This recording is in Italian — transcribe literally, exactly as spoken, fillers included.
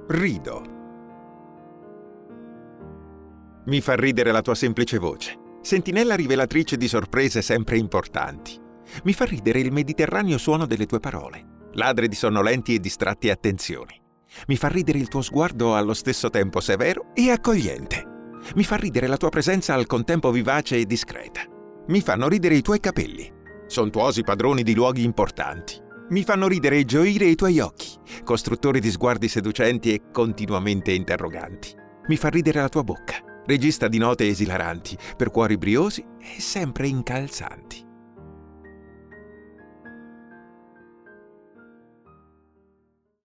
Rido. Mi fa ridere la tua semplice voce, sentinella rivelatrice di sorprese sempre importanti. Mi fa ridere il mediterraneo suono delle tue parole, ladre di sonnolenti e distratti attenzioni. Mi fa ridere il tuo sguardo allo stesso tempo severo e accogliente. Mi fa ridere la tua presenza al contempo vivace e discreta. Mi fanno ridere i tuoi capelli, sontuosi padroni di luoghi importanti. Mi fanno ridere e gioire i tuoi occhi, costruttori di sguardi seducenti e continuamente interroganti. Mi fa ridere la tua bocca, regista di note esilaranti, per cuori briosi e sempre incalzanti.